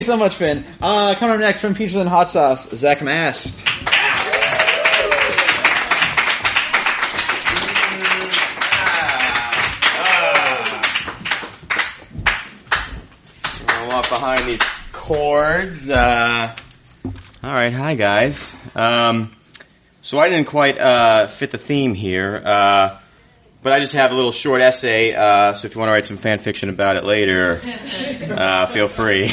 so much, Finn. Coming up next from Peaches and Hot Sauce, Zach Mast. I'm off behind these cords. All right, hi guys. So I didn't quite fit the theme here, but I just have a little short essay. So if you want to write some fan fiction about it later, feel free.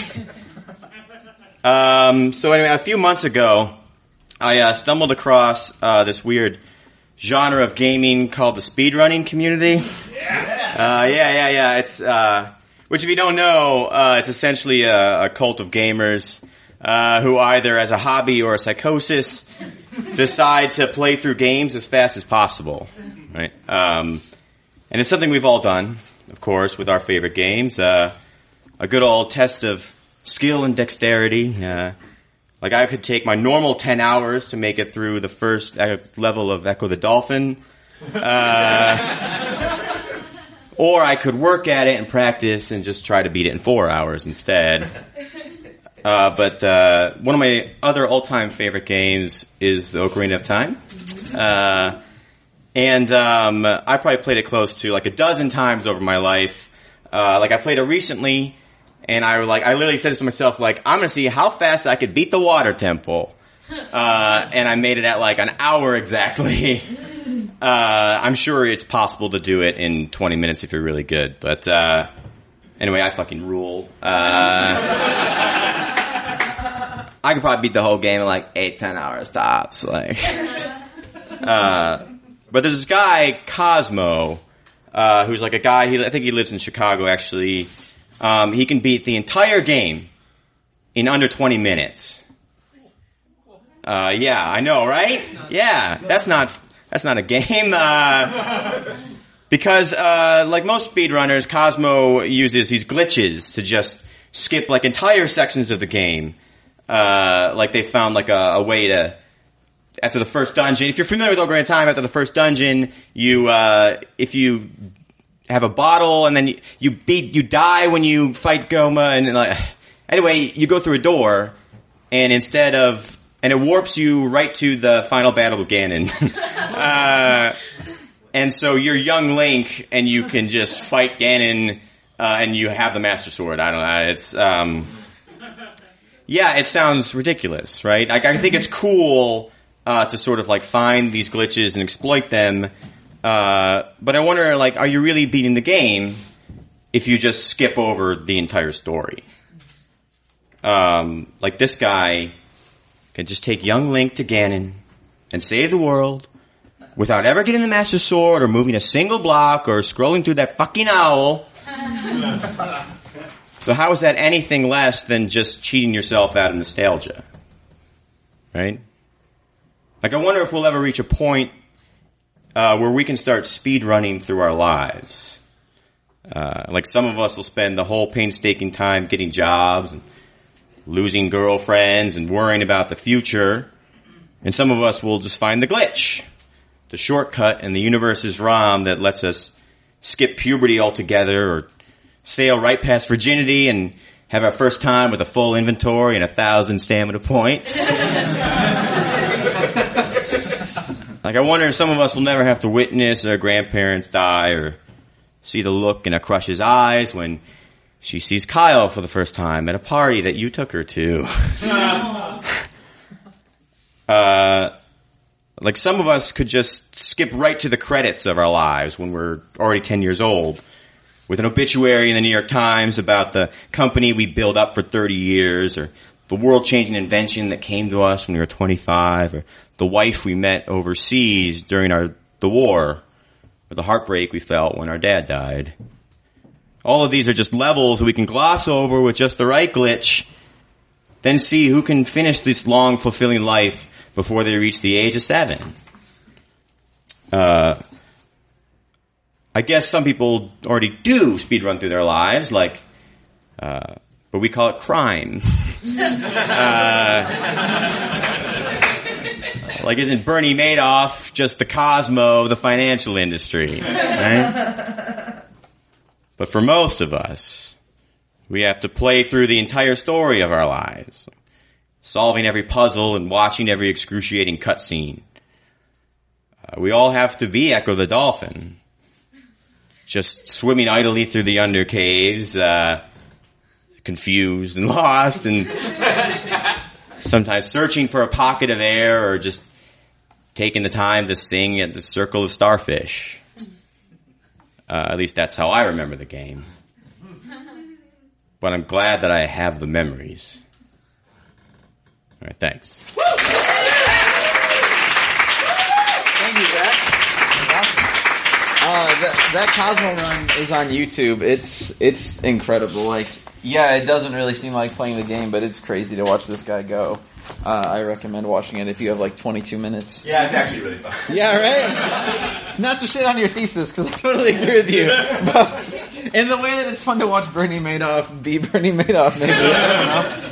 So anyway, a few months ago, I stumbled across this weird genre of gaming called the speedrunning community. Yeah. It's which, if you don't know, it's essentially a cult of gamers who either, as a hobby or a psychosis, decide to play through games as fast as possible. Right? And it's something we've all done, of course, with our favorite games. A good old test of skill and dexterity. Like I could take my normal 10 hours to make it through the first level of Echo the Dolphin. Or I could work at it and practice and just try to beat it in 4 hours instead. But one of my other all-time favorite games is the Ocarina of Time. And I probably played it close to like a dozen times over my life. Like I played it recently, and I literally said to myself, like, I'm gonna see how fast I could beat the water temple. And I made it at like an hour exactly. I'm sure it's possible to do it in 20 minutes if you're really good. But anyway, I fucking rule. I could probably beat the whole game in like 8-10 hours tops. Like, but there's this guy Cosmo, who's like a guy. I think he lives in Chicago. Actually, he can beat the entire game in under 20 minutes. Yeah, I know, right? Yeah, that's not a game. Because like most speedrunners, Cosmo uses these glitches to just skip like entire sections of the game. Like they found like a way to, after the first dungeon, if you're familiar with Ocarina of Time, after the first dungeon, you, if you have a bottle and then you die when you fight Goma, and like, anyway, you go through a door, and and it warps you right to the final battle with Ganon. And so you're young Link, and you can just fight Ganon, and you have the Master Sword. I don't know, it's, yeah, it sounds ridiculous, right? I think it's cool to sort of like find these glitches and exploit them. But I wonder, like, are you really beating the game if you just skip over the entire story? Like this guy can just take young Link to Ganon and save the world without ever getting the Master Sword or moving a single block or scrolling through that fucking owl. So how is that anything less than just cheating yourself out of nostalgia? Right? Like, I wonder if we'll ever reach a point where we can start speed running through our lives. Like, some of us will spend the whole painstaking time getting jobs and losing girlfriends and worrying about the future. And some of us will just find the glitch, the shortcut in the universe's ROM that lets us skip puberty altogether, or sail right past virginity and have our first time with a full inventory and 1,000 stamina points. Like, I wonder if some of us will never have to witness our grandparents die, or see the look in a crush's eyes when she sees Kyle for the first time at a party that you took her to. Like, some of us could just skip right to the credits of our lives when we're already 10 years old, with an obituary in the New York Times about the company we built up for 30 years, or the world-changing invention that came to us when we were 25, or the wife we met overseas during the war, or the heartbreak we felt when our dad died. All of these are just levels we can gloss over with just the right glitch, then see who can finish this long, fulfilling life before they reach the age of 7. I guess some people already do speedrun through their lives, like, but we call it crime. Like, isn't Bernie Madoff just the Cosmo of the financial industry, right? But for most of us, We have to play through the entire story of our lives, solving every puzzle and watching every excruciating cutscene. We all have to be Echo the Dolphin, just swimming idly through the undercaves, confused and lost, and sometimes searching for a pocket of air or just taking the time to sing at the circle of starfish. At least that's how I remember the game. But I'm glad that I have the memories. All right, thanks. Thank you, Zach. Awesome. That Cosmo run is on YouTube. It's incredible. Like, yeah, it doesn't really seem like playing the game, but it's crazy to watch this guy go. I recommend watching it if you have like 22 minutes. Yeah, it's actually really fun. Yeah, right? Not to shit on your thesis, because I totally agree with you. But in the way that it's fun to watch Bernie Madoff be Bernie Madoff, maybe. I don't know.